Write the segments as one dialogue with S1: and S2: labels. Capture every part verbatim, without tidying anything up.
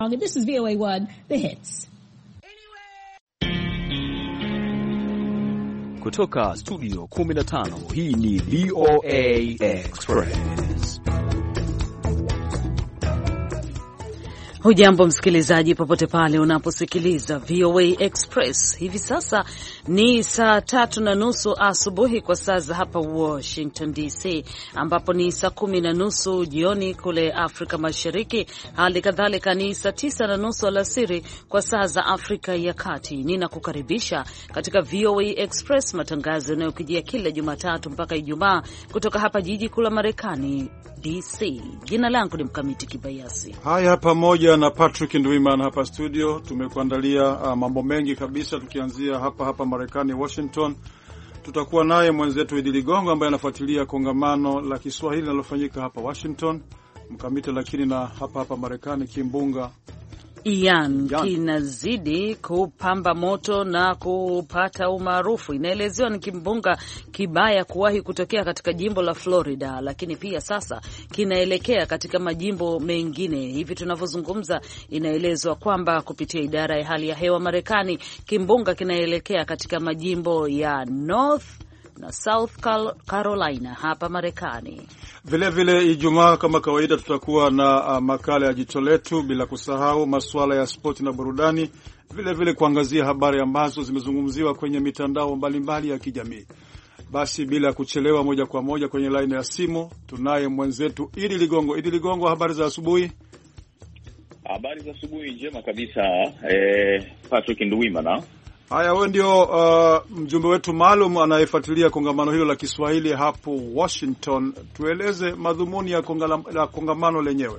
S1: This is V O A one, The Hits.
S2: Kutoka studio kumi na tano, hii ni V O A Express.
S3: Hujambo msikilizaji popote pale unaposikiliza V O A Express. Hivi sasa ni saa tatu na nusu asubuhi kwa saa za hapa Washington D C, ambapo ni saa kumi na nusu jioni kule Afrika Mashariki. Hali kadhalika ni saa tisa na nusu alasiri kwa saa za Afrika ya Kati. Ninakukaribisha katika V O A Express, matangazo yanayokujia kila Jumatatu mpaka Ijumaa kutoka hapa jiji kuu la Marekani D C. Jina langu ni Mkamiti Kibayasi.
S4: Haya, pamoja na Patrick Ndwimana hapa studio tumekuandalia uh, mambo mengi kabisa, tukianzia hapa hapa Marekani Washington. Tutakuwa naye mwenzetu Idi Ligongo ambaye anafuatilia kongamano la Kiswahili linalofanyika hapa Washington Mkamiti, lakini na hapa hapa Marekani kimbunga
S3: Ian kinazidi kupamba moto na kupata umaarufu. Inaelezewa ni kimbunga kibaya kuwahi kutokea katika jimbo la Florida, lakini pia sasa kinaelekea katika majimbo mengine. Hivi tunavyozungumza, inaelezwa kwamba kupitia idara ya hali ya hewa Marekani, kimbunga kinaelekea katika majimbo ya North na South Carolina hapa Marekani.
S4: Vile vile Ijumaa kama kawaida tutakuwa na uh, makala ya jicho letu, bila kusahau masuala ya spoti na burudani, vile vile kuangazia habari ambazo zimezungumziwa kwenye mitandao mbalimbali ya kijamii. Basi bila kuchelewa, moja kwa moja kwenye line ya simu tunaye mwenzetu Idi Ligongo. Idi Ligongo, habari za asubuhi?
S5: Habari za asubuhi njema kabisa, eh, Patrick Ndwimana.
S4: Haya, wewe ndio uh, mjumbe wetu maalum anayefuatilia kongamano hilo la Kiswahili hapo Washington. Tueleze madhumuni ya kongamano, kongamano lenyewe.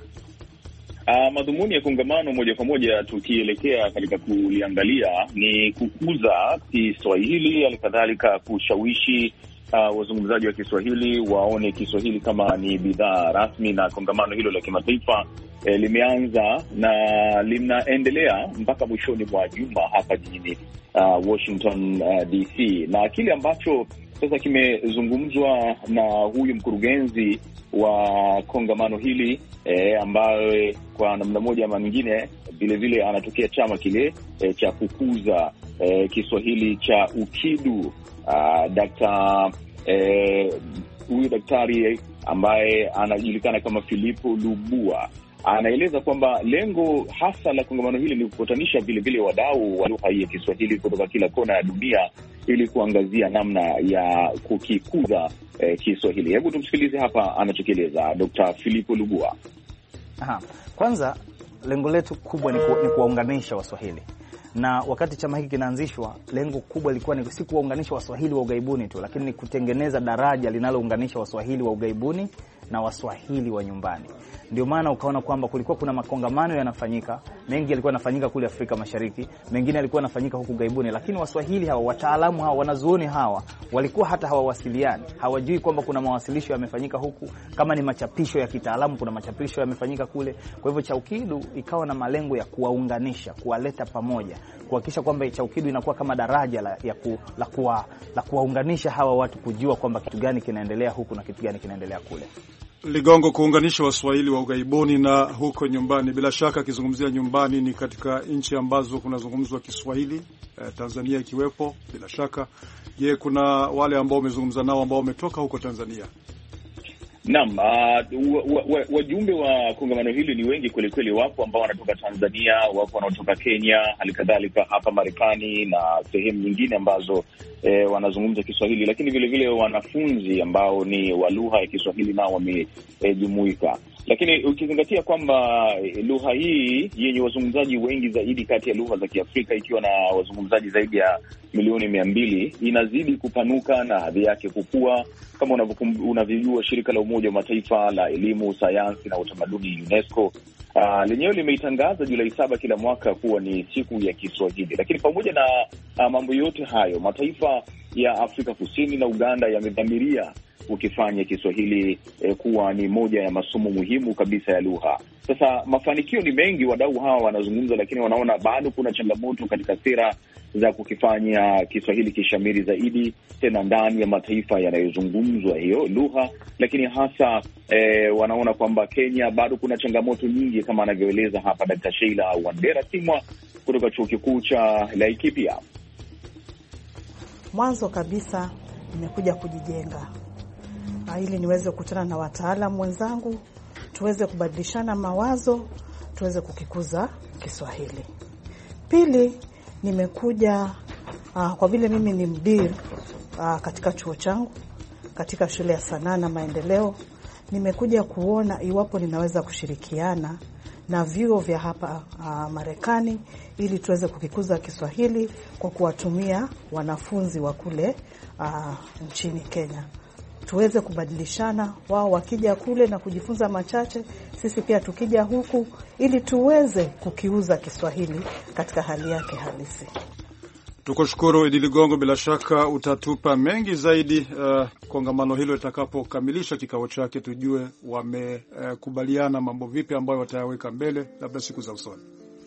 S5: Uh, madhumuni ya kongamano moja kwa moja tukielekea katika kuliangalia ni kukuza Kiswahili, alikadhalika kushawishi uh, wazungumzaji wa Kiswahili waone Kiswahili kama ni bidhaa rasmi, na kongamano hilo la kimataifa eh, limeanza na linaendelea mpaka mwishoni mwa juma hapa jijini Uh, Washington uh, D C, na kile ambacho sasa kimezungumzwa na huyu mkurugenzi wa kongamano hili eh, ambaye kwa namna moja ama nyingine vile vile anatokea chama kile eh, cha kukuza eh, Kiswahili cha UKIDU, uh, Dr. eh, huyu daktari ambaye anajulikana kama Philipo Lubua anaeleza kwamba lengo hasa la kongamano hili ni kukutanisha vile vile wadau wa lugha hii ya Kiswahili kutoka kila kona ya dunia ili kuangazia namna ya kukikuza eh, Kiswahili. Hebu tumsikilize hapa anachokieleza Doctor Philipo Lubua.
S6: Aha. Kwanza lengo letu kubwa ni, ku, ni kuwaunganisha Waswahili. Na wakati chama hiki kinaanzishwa, lengo kubwa lilikuwa ni si kuwaunganisha Waswahili wa ugaibuni tu, lakini ni kutengeneza daraja linalounganisha Waswahili wa ugaibuni na Waswahili wa nyumbani. Ndio maana ukaona kwamba kulikuwa kuna makongamano yanafanyika, mengi yalikuwa yanafanyika kule Afrika Mashariki, mengine yalikuwa yanafanyika huku gaibuni, lakini Waswahili hawa, wataalamu hawa, wanazuoni hawa walikuwa hata hawawasiliani, hawajui kwamba kuna mawasilisho yamefanyika huku, kama ni machapisho ya kitaalamu kuna machapisho yamefanyika kule. Kwa hivyo CHAUKIDU ikawa na malengo ya kuwaunganisha, kuwaleta pamoja, kuhakikisha kwamba CHAUKIDU inakuwa kama daraja la ya ku, la kuwa la kuwaunganisha hawa watu, kujua kwamba kitu gani kinaendelea huku na kitu gani kinaendelea kule.
S4: Ligongo, kuunganisha Waswahili wa ugaibuni na huko nyumbani. Bila shaka akizungumzia nyumbani ni katika nchi ambazo kunazungumzwa Kiswahili, eh, Tanzania ikiwepo bila shaka. Je, kuna wale ambao umezungumza nao ambao wametoka huko Tanzania?
S5: Naam, uh, wajumbe wa, wa, wa kongamano hili ni wengi kweli kweli. Wapo ambao wanatoka Tanzania, wapo wanaotoka Kenya, halikadhalika hapa Marekani na sehemu nyingine ambazo eh, wanazungumza Kiswahili, lakini vile vile wanafunzi ambao ni wa lugha ya Kiswahili nao wamejumuika. Eh, lakini ukizingatia kwamba lugha hii yenye wazungumzaji wengi zaidi kati ya lugha za Kiafrika, ikiwa na wazungumzaji zaidi ya milioni mia mbili, inazidi kupanuka na hadhi yake kukua. Kama unavyojua, shirika la Umoja wa Mataifa la elimu, sayansi na utamaduni UNESCO Uh, lenyewe limeitangaza Julai saba kila mwaka kuwa ni siku ya Kiswahili. Lakini pamoja na uh, mambo yote hayo, mataifa ya Afrika Kusini na Uganda yamedhamiria ukifanya Kiswahili eh, kuwa ni moja ya masomo muhimu kabisa ya lugha. Sasa mafanikio ni mengi, wadau hawa wanazungumza, lakini wanaona bado kuna changamoto katika sera za kukifanya Kiswahili kishamiri zaidi, tena ndani ya mataifa yanayozungumzwa hiyo lugha. Lakini hasa eh, wanaona kwamba Kenya bado kuna changamoto nyingi, kama anavyoeleza hapa Daktari Sheila Wandera Simwa kutoka Chuo Kikuu cha Laikipia.
S7: Mwanzo kabisa nimekuja kujijenga ili niweze kukutana na wataalamu wenzangu, tuweze kubadilishana mawazo, tuweze kukikuza Kiswahili. Pili, nimekuja uh, kwa vile mimi ni mdiri uh, katika chuo changu, katika shule ya sanaa na maendeleo, nimekuja kuona iwapo ninaweza kushirikiana na vyuo vya hapa uh, Marekani ili tuweze kukikuza Kiswahili kwa kuwatumia wanafunzi wa kule uh, nchini Kenya. Tuweze kubadilishana, wao wakija kule na kujifunza machache, sisi pia tukija huku, ili tuweze kukiuza Kiswahili katika hali yake halisi.
S4: Tukushukuru Idi Ligongo, bila shaka utatupa mengi zaidi uh, kongamano hilo litakapokamilisha kikao chake, tujue wamekubaliana uh, mambo vipi ambayo watayaweka mbele labda siku za usoni.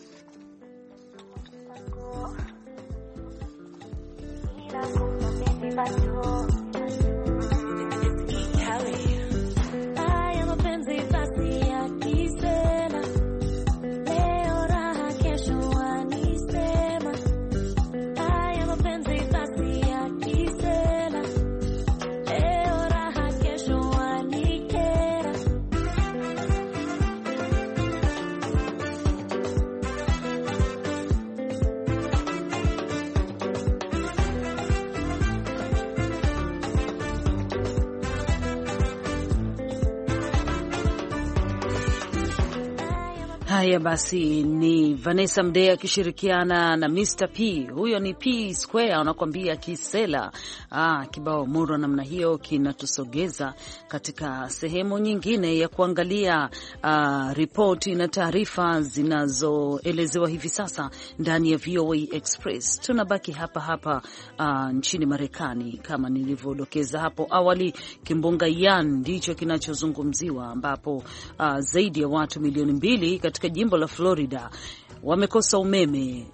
S3: Haya basi, ni Vanessa Mdee akishirikiana na mister P. Huyo ni P Square, anakuambia Kisela. Ah, kibao murwa namna hiyo kinatusogeza katika sehemu nyingine ya kuangalia uh, ripoti na taarifa zinazoelezewa hivi sasa ndani ya V O A Express. Tunabaki hapa hapa uh, nchini Marekani. Kama nilivyodokeza hapo awali, kimbunga Ian ndicho kinachozungumziwa, ambapo uh, zaidi ya watu milioni mbili katika jimbo la Florida wamekosa umeme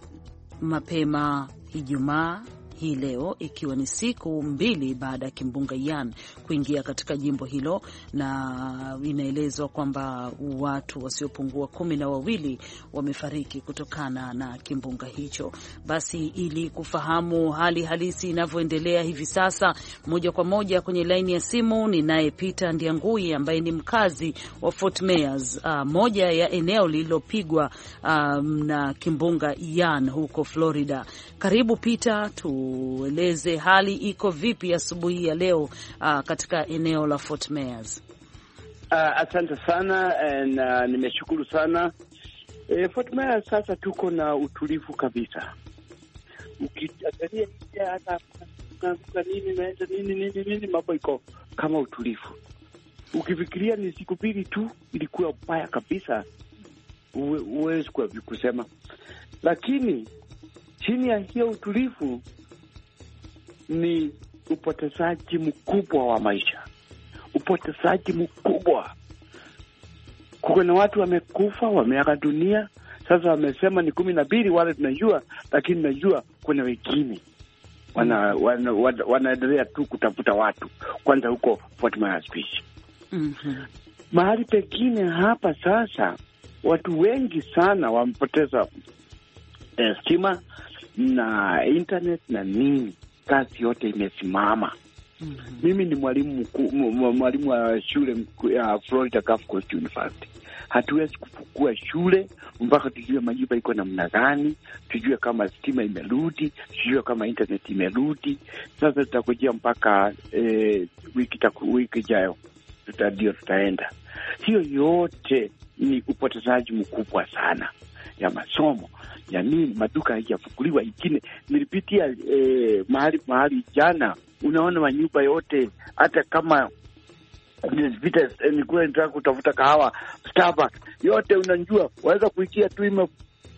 S3: mapema Ijumaa hii leo, ikiwa ni siku mbili baada ya kimbunga Ian kuingia katika jimbo hilo, na inaelezwa kwamba watu wasiopungua kumi na wawili wamefariki kutokana na kimbunga hicho. Basi ili kufahamu hali halisi inavyoendelea hivi sasa, moja kwa moja kwenye laini ya simu ni naye Peter Ndiangui ambaye ni mkazi wa Fort Myers, uh, moja ya eneo lililopigwa um, na kimbunga Ian huko Florida. Karibu Peter, tueleze hali iko vipi asubuhi ya leo uh, katika eneo la Fort Myers.
S8: Uh, asante sana and uh, nimeshukuru sana. E, Fort Myers sasa tuko na utulivu kabisa. Ukiangalia hata kuna nini na nini nini nini mambo iko kama utulivu. Ukifikiria ni siku mbili tu ilikuwa mbaya kabisa, uwezi kwa kusema. Lakini chini ya hiyo utulivu ni upotezaji mkubwa wa maisha, upotezaji mkubwa. Kuna watu wamekufa, wameaga dunia. Sasa wamesema ni kumi na mbili wale tunajua, lakini najua kuna wengine wana wana, wana, wanaendelea tu kutafuta watu kwanza huko Fort Myers Beach. Mm-hmm. Mahali pengine hapa sasa watu wengi sana wamepoteza eh, stima na internet na nini, kazi yote imesimama. Mm-hmm. Mimi ni mwalimu mkuu, mwalimu wa shule ya Florida Gulf Coast University. Hatuwezi kufungua shule mpaka tujue majibu iko namna gani, tujue kama stima imerudi, tujue kama internet imerudi. Sasa tutakujia mpaka eh, wiki taku, wiki ijayo tutadio tutaenda. Hiyo yote ni upotezaji mkubwa sana ya masomo. Ya nini, maduka hayafunguliwa. Ingine nilipitia eh, mahali mahali jana, unaona manyumba yote, hata kama vita nilikuwa nitaka kutafuta kahawa Starbucks, yote unajua waweza kuikia tu ime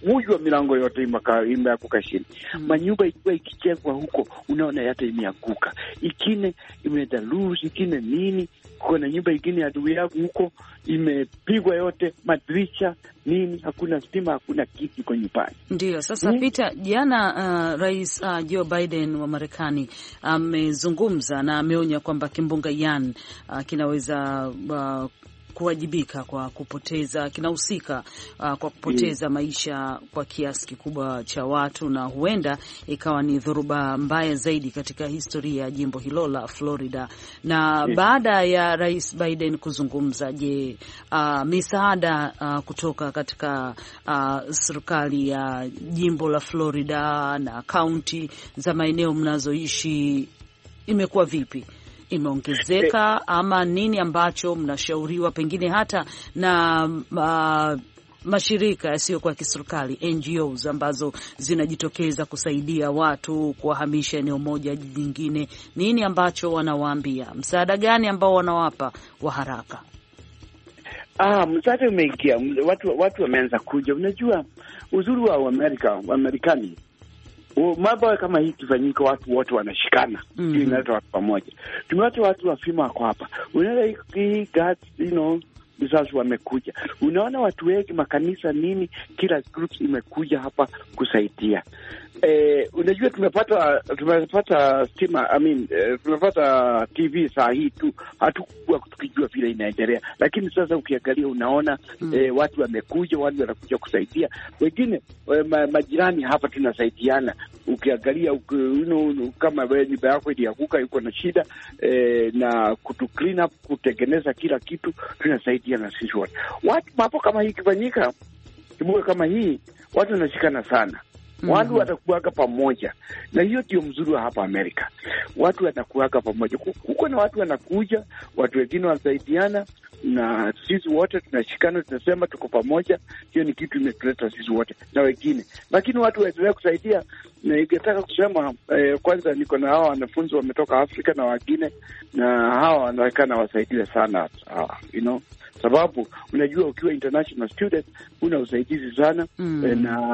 S8: imevujwa, milango yote imeanguka chini. Mm. Manyumba ikiwa ikichengwa huko, unaona hata imeanguka. Ikine imedaluzi, ikine nini, kuna nyumba ingine ya adui yangu huko imepigwa yote, madirisha nini, hakuna stima, hakuna kitu kwa nyumbani.
S3: Ndio sasa hmm. Peter, jana uh, Rais uh, Joe Biden wa Marekani amezungumza um, na ameonya kwamba kimbunga Ian uh, kinaweza uh, kuwajibika kwa kupoteza kinahusika uh, kwa kupoteza maisha kwa kiasi kikubwa cha watu, na huenda ikawa ni dhoruba mbaya zaidi katika historia ya jimbo hilo la Florida. Na yeah. Baada ya Rais Biden kuzungumza, je, uh, misaada uh, kutoka katika uh, serikali ya jimbo la Florida na kaunti za maeneo mnazoishi imekuwa vipi? Imeongezeka ama nini ambacho mnashauriwa pengine hata na uh, mashirika yasiyokuwa ya kiserikali N G Os ambazo zinajitokeza kusaidia watu kuwahamisha eneo moja jingine, nini ambacho wanawaambia? Msaada gani ambao wanawapa wa haraka?
S8: Ah, msaada umeingia, watu watu wameanza kuja. Unajua uzuri wa Amerika, wa Marekani, mambo kama hii kifanyika, watu wote wanashikana, mm -hmm. Inaleta watu pamoja. Tumewacha watu wafima wako hapa, unaona hii God, you know, sasa wamekuja, unaona watu wengi, makanisa nini, kila groups imekuja hapa kusaidia. Eh, unajua tumepata tumepata stima, I mean eh, tumepata T V saa hii tu, hatukuwa tukijua vile inaendelea, lakini sasa ukiangalia unaona mm. eh, watu wamekuja, watu wanakuja kusaidia wengine, eh, ma, majirani hapa tunasaidiana. Ukiangalia uki, you know, kama wewe nyumba yako ilianguka, yuko na shida eh, na kutu clean up, kutengeneza kila kitu, tunasaidiana sisi wote. Watu hapo kama hii kifanyika, kibuga kama hii, watu wanashikana sana. Mm -hmm. Watu watakuaga pamoja, na hiyo ndio mzuri wa hapa Amerika. Watu watakuaga pamoja, kuko na watu wanakuja, watu wengine wanasaidiana, na sisi wote tunashikana, tunasema tuko pamoja. Hiyo ni kitu imetuleta sisi wote na wengine, lakini watu waendelee kusaidia. Na ningetaka kusema eh, kwanza niko na hao wanafunzi wametoka Afrika na wengine, na hao wanaonekana wasaidiwe sana, uh, you know, sababu unajua ukiwa international student una usaidizi sana. Mm.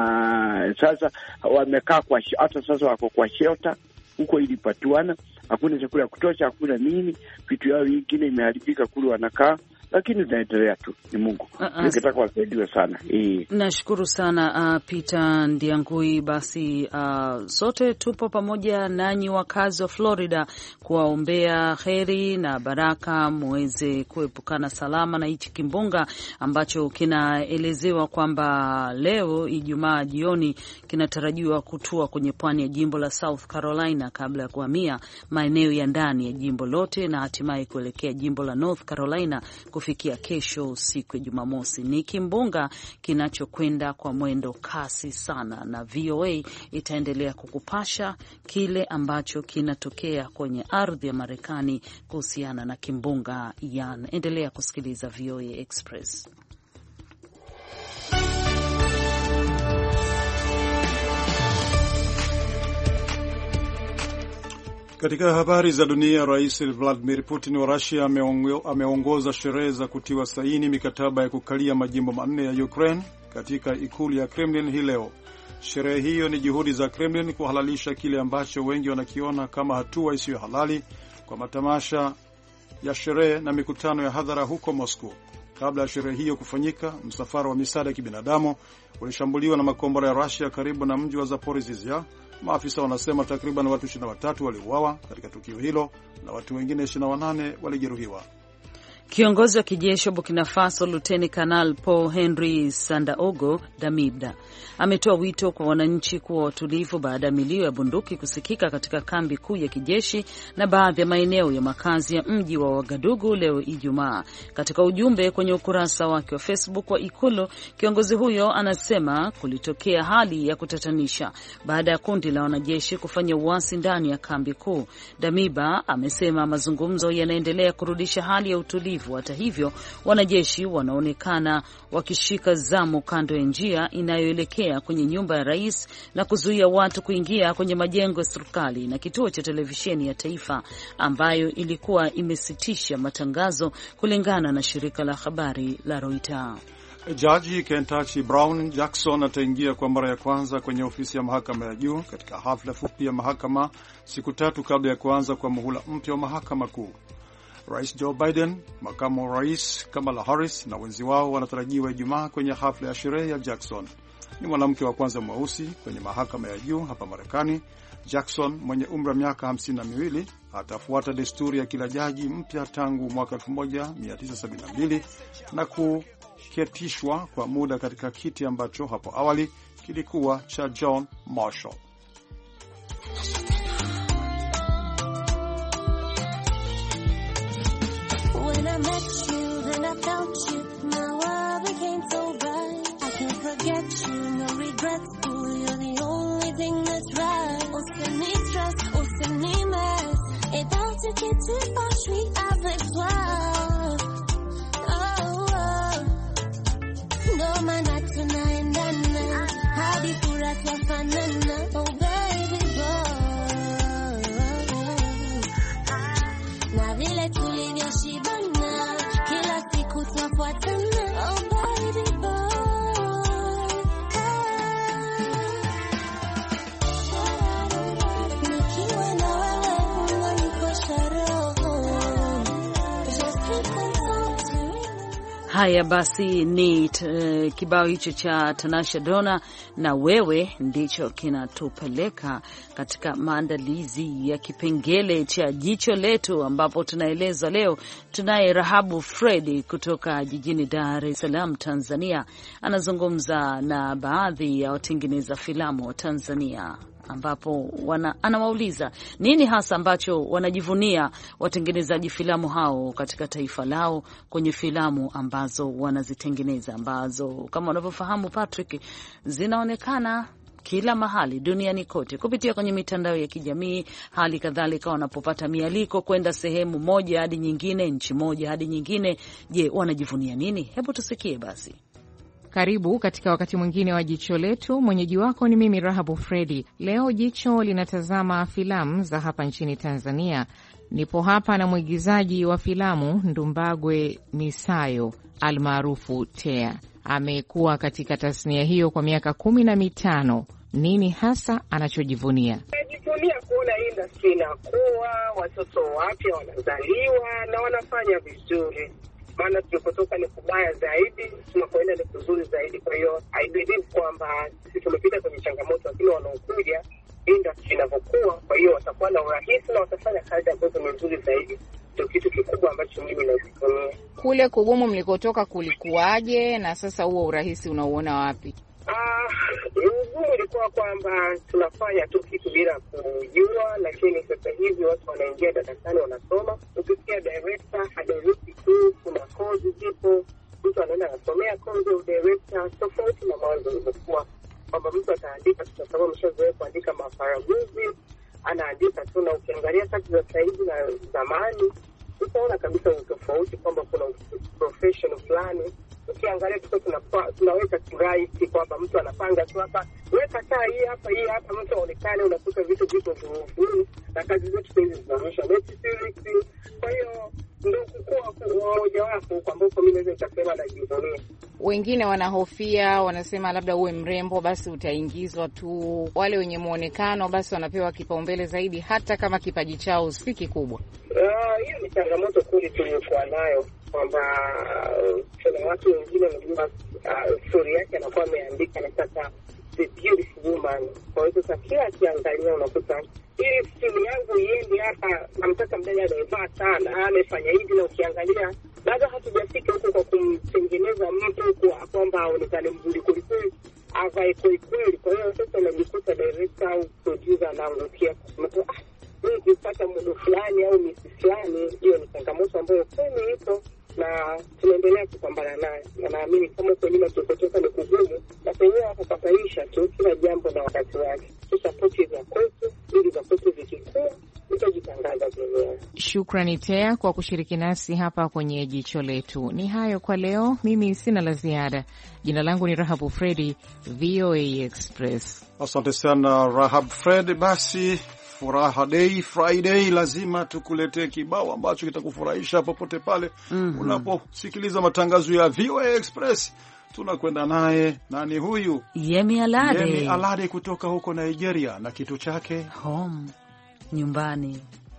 S8: Na sasa wamekaa kwa hata sasa wako kwa shelter huko, ilipatuana, hakuna chakula ya kutosha, hakuna nini, vitu yao vingine imeharibika kule wanakaa, lakini tunaendelea tu, ni Mungu. Ningetaka wasaidiwe sana. Eh,
S3: nashukuru sana uh, Peter Ndiangui. Basi uh, sote tupo pamoja nanyi wakazi wa Florida kuwaombea heri na baraka muweze kuepukana salama na hichi kimbunga ambacho kinaelezewa kwamba leo Ijumaa jioni kinatarajiwa kutua kwenye pwani ya jimbo la South Carolina kabla ya kuhamia maeneo ya ndani ya jimbo lote na hatimaye kuelekea jimbo la North Carolina kufikia kesho siku ya Jumamosi. Ni kimbunga kinachokwenda kwa mwendo kasi sana, na V O A itaendelea kukupasha kile ambacho kinatokea kwenye ardhi ya Marekani kuhusiana na kimbunga Ian. Endelea kusikiliza V O A Express.
S4: Katika habari za dunia, Rais Vladimir Putin wa Russia ameongoza sherehe za kutiwa saini mikataba ya kukalia majimbo manne ya Ukraine katika ikulu ya Kremlin hii leo. Sherehe hiyo ni juhudi za Kremlin kuhalalisha kile ambacho wengi wanakiona kama hatua isiyo halali kwa matamasha ya sherehe na mikutano ya hadhara huko Moscow. Kabla ya sherehe hiyo kufanyika, msafara wa misaada ya kibinadamu ulishambuliwa na makombora ya Russia karibu na mji wa Zaporizhzhia. Maafisa wanasema takriban watu ishirini na watatu waliuawa katika tukio hilo na watu wengine ishirini na wanane walijeruhiwa.
S3: Kiongozi wa kijeshi wa Burkina Faso Luteni Kanal Paul Henry Sandaogo Damiba ametoa wito kwa wananchi kuwa watulivu baada ya milio ya bunduki kusikika katika kambi kuu ya kijeshi na baadhi ya maeneo ya makazi ya mji wa Wagadugu leo Ijumaa. Katika ujumbe kwenye ukurasa wake wa Facebook wa ikulu, kiongozi huyo anasema kulitokea hali ya kutatanisha baada ya kundi la wanajeshi kufanya uasi ndani ya kambi kuu. Damiba amesema mazungumzo yanaendelea kurudisha hali ya utulivu. Hata hivyo, wanajeshi wanaonekana wakishika zamu kando ya njia inayoelekea kwenye nyumba ya rais na kuzuia watu kuingia kwenye majengo ya serikali na kituo cha televisheni ya taifa ambayo ilikuwa imesitisha matangazo, kulingana na shirika la habari la Reuters.
S4: Jaji Kentucky Brown Jackson ataingia kwa mara ya kwanza kwenye ofisi ya mahakama ya juu katika hafla fupi ya mahakama siku tatu kabla ya kuanza kwa muhula mpya wa mahakama kuu. Rais Joe Biden, makamu wa rais Kamala Harris na wenzi wao wanatarajiwa Ijumaa kwenye hafla ya sherehe ya Jackson. Ni mwanamke wa kwanza mweusi kwenye mahakama ya juu hapa Marekani. Jackson mwenye umri wa miaka hamsini na miwili atafuata desturi ya kila jaji mpya tangu mwaka elfu moja mia tisa sabini na mbili na kuketishwa kwa muda katika kiti ambacho hapo awali kilikuwa cha John Marshall.
S9: When I met you, then I felt you. My world became so bright. I can't forget you, no regrets. Ooh, you're the only thing that's right. Oh, send me stress, oh, send me mess. Et dans ce qui te passe, je suis avec toi. Oh, oh. No man at tonight, nana. Hadi pura tuafanana. Oh, baby boy. Na vile tulivyoshibana, kila siku tunafuatana. Oh, baby boy.
S3: Haya basi, ni uh, kibao hicho cha Tanasha Donna na wewe ndicho kinatupeleka katika maandalizi ya kipengele cha jicho letu, ambapo tunaeleza leo tunaye Rahabu Fredi kutoka jijini Dar es Salaam, Tanzania. Anazungumza na baadhi ya watengeneza filamu wa Tanzania, ambapo wana, anawauliza nini hasa ambacho wanajivunia watengenezaji filamu hao katika taifa lao kwenye filamu ambazo wanazitengeneza, ambazo kama unavyofahamu Patrick, zinaonekana kila mahali duniani kote kupitia kwenye mitandao ya kijamii. Hali kadhalika wanapopata mialiko kwenda sehemu moja hadi nyingine, nchi moja hadi nyingine. Je, wanajivunia nini? Hebu tusikie basi.
S10: Karibu katika wakati mwingine wa jicho letu. Mwenyeji wako ni mimi Rahabu Fredi. Leo jicho linatazama filamu za hapa nchini Tanzania. Nipo hapa na mwigizaji wa filamu Ndumbagwe Misayo almaarufu Tea. Amekuwa katika tasnia hiyo kwa miaka kumi na mitano. Nini hasa anachojivunia?
S11: Najivunia kuona industry inakuwa, watoto wapya wanazaliwa na wanafanya vizuri. Maana tulipotoka ni kubaya zaidi, tunapoenda ni kuzuri zaidi. Kwa hiyo I believe kwamba sisi tumepita kwenye changamoto, lakini wanaokuja industry inavyokuwa, kwa hiyo watakuwa na urahisi na watafanya kazi ambazo ni nzuri zaidi. Ndio kitu kikubwa ambacho mimi najivunia.
S10: Kule kugumu mlikotoka kulikuwaje, na sasa huo urahisi unauona wapi?
S11: Ah, ugumu ilikuwa kwamba tunafanya tu kitu bila kujua, lakini sasa hivi watu wanaingia darasani wanasoma. Ukisikia director hadiriki tu, kuna kozi zipo, mtu anaenda anasomea kozi ya director, tofauti na mwanzo ilivyokuwa kwamba mtu ataandika tu, sababu mshazoea kuandika mafaraguzi, anaandika tu. Na ukiangalia kazi za sasa hivi na zamani, utaona kabisa utofauti kwamba kuna professional fulani. Ukiangalia tuko tunapa, tunaweka kirahisi kwamba mtu anapanga tu hapa, weka taa hii hapa, hii hapa, mtu aonekane, unakuta vitu vitu vizuri, na kazi zetu hizi zinaonyesha net series. Kwa hiyo ndio kukua mmoja wapo kwamba mimi naweza kusema na jivunia.
S10: Wengine wanahofia, wanasema labda uwe mrembo basi utaingizwa tu. Wale wenye muonekano basi wanapewa kipaumbele zaidi, hata kama kipaji chao si kikubwa.
S11: Ah, hiyo ni changamoto kuli tuliokuwa nayo, kwamba kuna watu wengine wanajua story yake anakuwa ameandika na sasa the beautiful woman. Kwa hiyo sasa kila kiangalia unakuta ili story yangu iende hapa, namtaka mdada anayevaa sana, amefanya hivi, na ukiangalia bado hatujafika huko kwa kumtengeneza mtu kwa kwamba aonekane mzuri kweli, avae kweli. Kwa hiyo sasa unajikuta director au producer anaangukia mtu, ah, mimi nikipata mmoja fulani au misi fulani. Hiyo ni changamoto ambayo kweli ipo na tunaendelea kupambana nayo, na naamini kama kwa nyuma tulipotoka ni kugumu, na penyewe wakapatanisha tu kila jambo na wakati wake. Tusapoti za kwetu, ili za kwetu zikikua utajitangaza duniani.
S10: Shukrani Tea kwa kushiriki nasi hapa kwenye jicho letu. Ni hayo kwa leo, mimi sina la ziada. Jina langu ni Rahabu Fredi, V O A Express.
S4: Asante sana Rahab Fred. Basi furaha day Friday, lazima tukuletee kibao ambacho kitakufurahisha popote pale mm -hmm. unaposikiliza matangazo ya V O A Express. tunakwenda naye. Nani huyu?
S3: Yemi Alade.
S4: Yemi Alade kutoka huko Nigeria na kitu chake
S3: Home, nyumbani.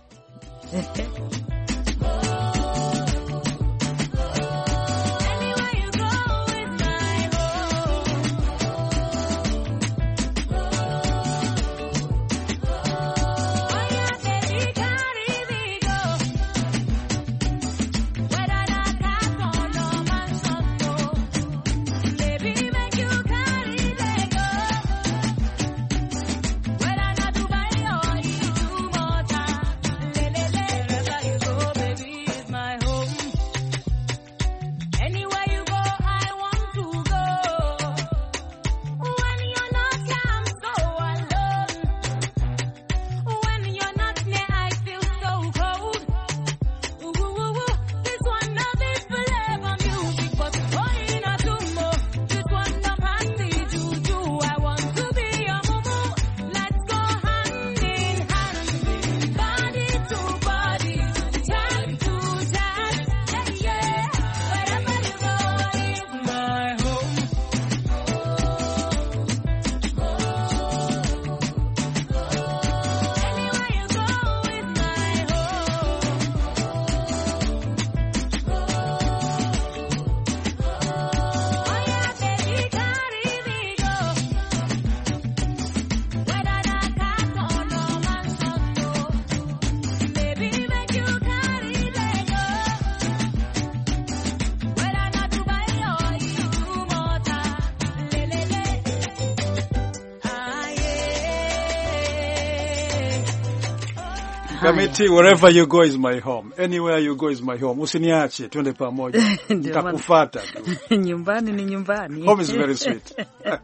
S4: Kamiti, wherever you go is my home. Anywhere you go is my home. Usiniache, twende pamoja. Nitakufuata tu.
S3: Nyumbani ni nyumbani.
S4: Home is very sweet.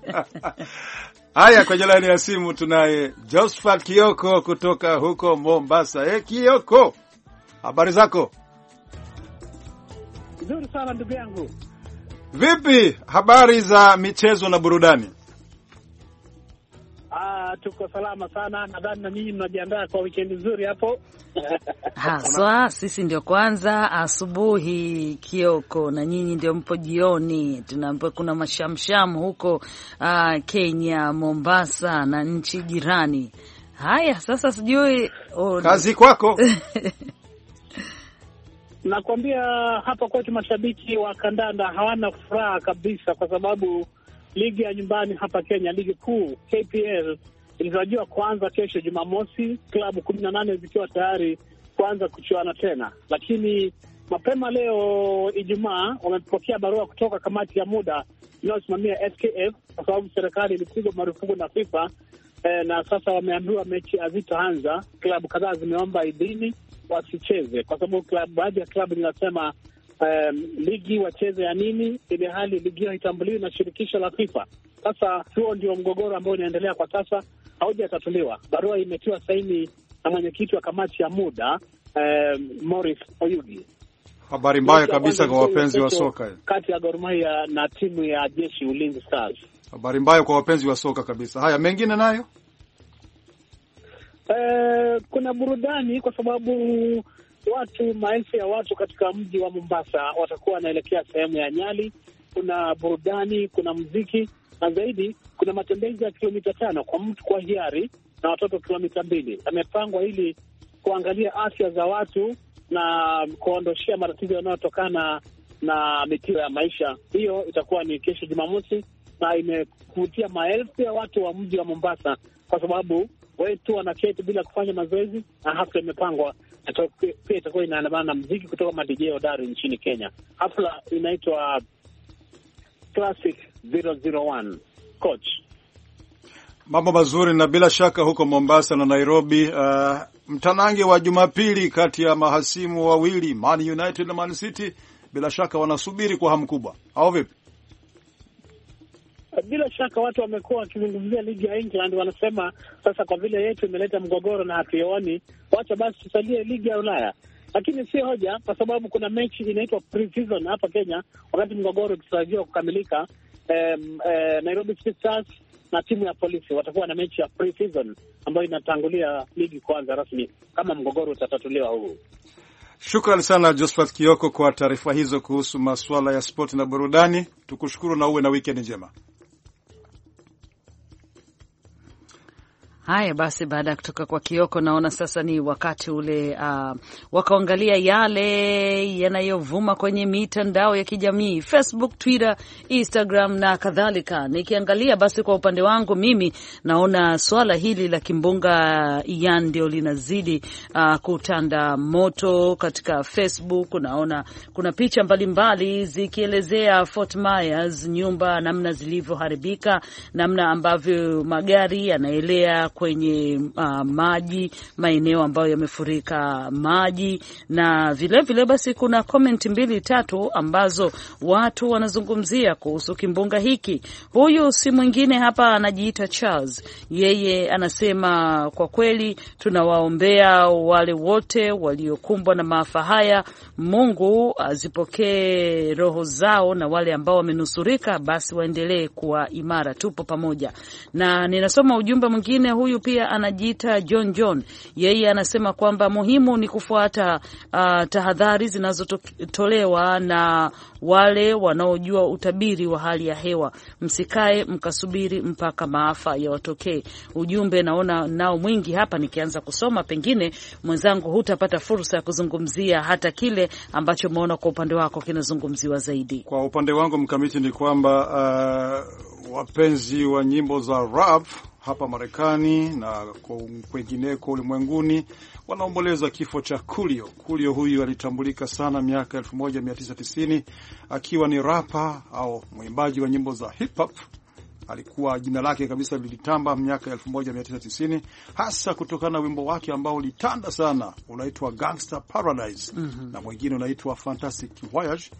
S4: Haya, kwa jalani ya simu tunaye Josephat Kioko kutoka huko Mombasa. Eh, Kioko, habari zako?
S12: Nzuri sana ndugu yangu.
S4: Vipi habari za michezo na burudani?
S12: Ah, tuko salama sana. Nadhani na nyinyi mnajiandaa kwa weekend nzuri hapo.
S3: Haswa sisi ndio kwanza asubuhi Kioko, na nyinyi ndio mpo jioni. Tunaambiwa kuna mashamsham huko uh, Kenya, Mombasa na nchi jirani. Haya, sasa sijui oh,
S4: kazi kwako.
S12: Nakwambia hapa kwetu mashabiki wa kandanda hawana furaha kabisa, kwa sababu ligi ya nyumbani hapa Kenya, ligi kuu K P L, ilitarajiwa kuanza kesho Jumamosi, klabu kumi na nane zikiwa tayari kuanza kuchuana tena. Lakini mapema leo Ijumaa wamepokea barua kutoka kamati ya muda inayosimamia F K F, kwa sababu serikali ilipigwa marufuku na FIFA eh, na sasa wameambiwa mechi hazitaanza. Klabu kadhaa zimeomba idhini wasicheze, kwa sababu klabu, baadhi ya klabu zinasema Um, ligi wacheze ya nini, ili hali ligi hiyo haitambuliwi na shirikisho la FIFA. Sasa huo ndio mgogoro ambao unaendelea kwa sasa, haujatatuliwa. Barua imetiwa saini na mwenyekiti wa kamati ya muda um, Morris Oyugi.
S4: Habari mbaya kabisa kwa wapenzi wa soka
S12: kati ya Gor Mahia na timu ya Jeshi Ulinzi Stars.
S4: Habari mbaya kwa wapenzi wa soka kabisa. Haya, mengine nayo
S12: uh, kuna burudani, kwa sababu watu maelfu ya watu katika mji wa Mombasa watakuwa wanaelekea sehemu ya Nyali. Kuna burudani, kuna muziki, na zaidi kuna matembezi ya kilomita tano kwa mtu kwa hiari na watoto kilomita mbili. Amepangwa ili kuangalia afya za watu na kuondoshia matatizo yanayotokana na mitindo ya maisha. Hiyo itakuwa ni kesho Jumamosi, na imevutia maelfu ya watu wa mji wa Mombasa, kwa sababu wetu wanaketi bila kufanya mazoezi, na hafla imepangwa pia itakuwa inaandamana na muziki kutoka ma D J hodari nchini Kenya. Hafla inaitwa Classic zero zero one Coach.
S4: Mambo mazuri, na bila shaka huko Mombasa na Nairobi uh, mtanange wa Jumapili kati ya mahasimu wawili Man United na Man City bila shaka wanasubiri kwa hamu kubwa, au vipi?
S12: Bila shaka watu wamekuwa wakizungumzia ligi ya England, wanasema sasa kwa vile yetu imeleta mgogoro na hatuoni, wacha basi tusalie ligi ya Ulaya. Lakini si hoja, kwa sababu kuna mechi inaitwa pre-season hapa Kenya, wakati mgogoro ukitarajiwa kukamilika. Um, uh, Nairobi City Stars na timu ya polisi watakuwa na mechi ya pre-season ambayo inatangulia ligi kuanza rasmi, kama mgogoro utatatuliwa huu.
S4: Shukrani sana Josephat Kioko kwa taarifa hizo kuhusu masuala ya sport na burudani. Tukushukuru na uwe na weekend njema.
S3: Haya basi, baada ya kutoka kwa Kioko, naona sasa ni wakati ule uh, wakaangalia yale yanayovuma kwenye mitandao ya kijamii, Facebook, Twitter, Instagram na kadhalika. Nikiangalia basi kwa upande wangu mimi naona swala hili la kimbunga Ian ndio linazidi uh, kutanda moto katika Facebook. Naona kuna picha mbalimbali zikielezea Fort Myers, nyumba namna zilivyoharibika, namna ambavyo magari yanaelea kwenye uh, maji, maeneo ambayo yamefurika maji, na vile vile basi kuna comment mbili tatu ambazo watu wanazungumzia kuhusu kimbunga hiki. Huyu si mwingine hapa, anajiita Charles. Yeye anasema kwa kweli tunawaombea wale wote waliokumbwa na maafa haya, Mungu azipokee roho zao, na wale ambao wamenusurika basi waendelee kuwa imara, tupo pamoja. Na ninasoma ujumbe mwingine. Huyu pia anajiita John John. Yeye anasema kwamba muhimu ni kufuata uh, tahadhari zinazotolewa na wale wanaojua utabiri wa hali ya hewa. Msikae mkasubiri mpaka maafa yawatokee. Ujumbe naona nao mwingi hapa, nikianza kusoma pengine mwenzangu hutapata fursa ya kuzungumzia hata kile ambacho umeona kwa upande wako kinazungumziwa zaidi.
S4: Kwa upande wangu Mkamiti ni kwamba uh, wapenzi wa nyimbo za rap hapa Marekani na kwengineko ulimwenguni wanaomboleza kifo cha Coolio. Coolio huyu alitambulika sana miaka elfu moja mia tisa tisini akiwa ni rapa au mwimbaji wa nyimbo za hip hop. Alikuwa jina lake kabisa lilitamba miaka elfu moja mia tisa tisini hasa kutokana na wimbo wake ambao ulitanda sana, unaitwa Gangster Paradise, mm-hmm. na mwingine unaitwa Fantastic Voyage.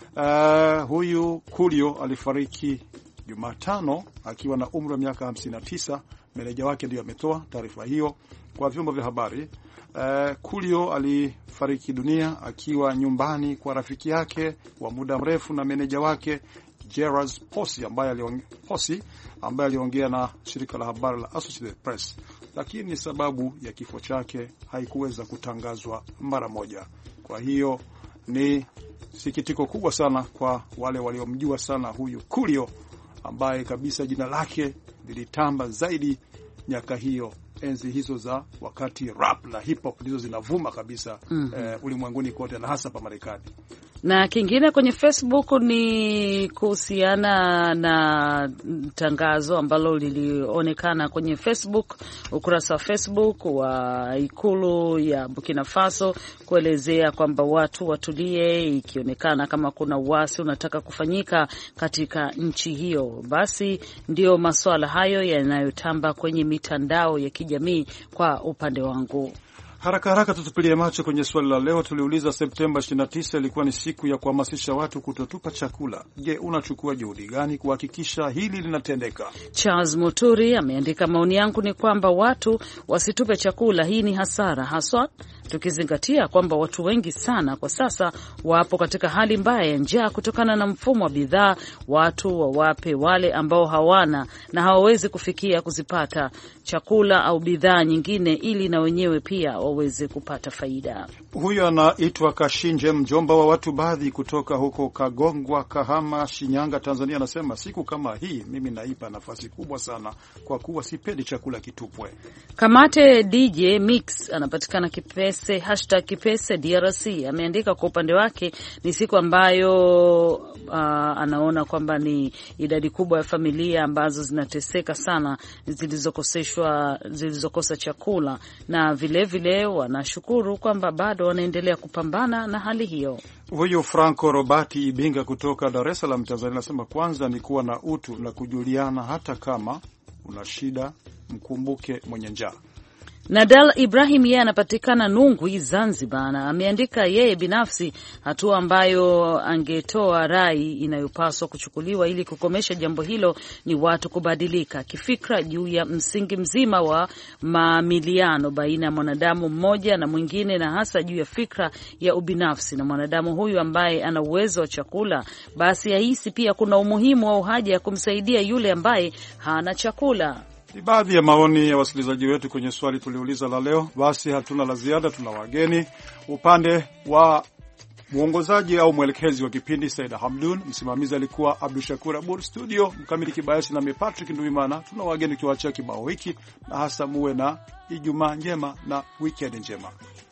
S4: Uh, huyu Coolio alifariki Jumatano akiwa na umri wa miaka hamsini na tisa. Meneja wake ndio ametoa taarifa hiyo kwa vyombo vya habari. Uh, Coolio alifariki dunia akiwa nyumbani kwa rafiki yake wa muda mrefu na meneja wake Gerard Posey ambaye aliongea Posey ambaye aliongea na shirika la habari la Associated Press, lakini sababu ya kifo chake haikuweza kutangazwa mara moja. Kwa hiyo ni sikitiko kubwa sana kwa wale waliomjua sana huyu Coolio ambaye kabisa jina lake lilitamba zaidi miaka hiyo, enzi hizo za wakati rap na hip hop ndizo zinavuma kabisa, mm-hmm. eh, ulimwenguni kote na hasa pa Marekani.
S3: Na kingine kwenye Facebook ni kuhusiana na tangazo ambalo lilionekana kwenye Facebook, ukurasa wa Facebook wa ikulu ya Burkina Faso, kuelezea kwamba watu watulie, ikionekana kama kuna uasi unataka kufanyika katika nchi hiyo. Basi ndio masuala hayo yanayotamba kwenye mitandao ya kijamii kwa upande wangu.
S4: Haraka haraka tutupilie macho kwenye swali la leo. Tuliuliza Septemba ishirini na tisa ilikuwa ni siku ya kuhamasisha watu kutotupa chakula. Je, unachukua juhudi gani kuhakikisha hili linatendeka?
S3: Charles Muturi ameandika, maoni yangu ni kwamba watu wasitupe chakula. Hii ni hasara, haswa tukizingatia kwamba watu wengi sana kwa sasa wapo katika hali mbaya ya njaa kutokana na mfumo wa bidhaa. Watu wawape wale ambao hawana na hawawezi kufikia kuzipata chakula au bidhaa nyingine, ili na wenyewe pia waweze kupata faida.
S4: Huyu anaitwa Kashinje, mjomba wa watu baadhi kutoka huko Kagongwa, Kahama, Shinyanga, Tanzania. Anasema siku kama hii mimi naipa nafasi kubwa sana kwa kuwa sipendi chakula kitupwe.
S3: Kamate D J Mix anapatikana Kipese, hashtag Kipese D R C, ameandika kwa upande wake ni siku ambayo uh, anaona kwamba ni idadi kubwa ya familia ambazo zinateseka sana, zilizokoseshwa zilizokosa chakula, na vile vile wanashukuru kwamba bado wanaendelea kupambana na hali hiyo.
S4: Huyu Franco Robati Ibinga kutoka Dar es Salaam, Tanzania, anasema kwanza ni kuwa na utu na kujuliana, hata kama una shida mkumbuke mwenye njaa.
S3: Nadal Ibrahim yeye anapatikana Nungwi, Zanzibar, na ameandika yeye binafsi hatua ambayo angetoa rai inayopaswa kuchukuliwa ili kukomesha jambo hilo ni watu kubadilika kifikra juu ya msingi mzima wa maamiliano baina ya mwanadamu mmoja na mwingine, na hasa juu ya fikra ya ubinafsi. Na mwanadamu huyu ambaye ana uwezo wa chakula, basi yahisi pia kuna umuhimu au haja ya kumsaidia yule ambaye hana chakula.
S4: Ni baadhi ya maoni ya wasikilizaji wetu kwenye swali tuliuliza la leo. Basi hatuna la ziada, tuna wageni. Upande wa mwongozaji au mwelekezi wa kipindi Saida Hamdun, msimamizi alikuwa Abdul Shakur Abur, studio Mkamili Kibayasi na mimi Patrick Nduimana. Tuna wageni tukiwaachia kibao hiki, na hasa muwe na Ijumaa njema na weekend njema.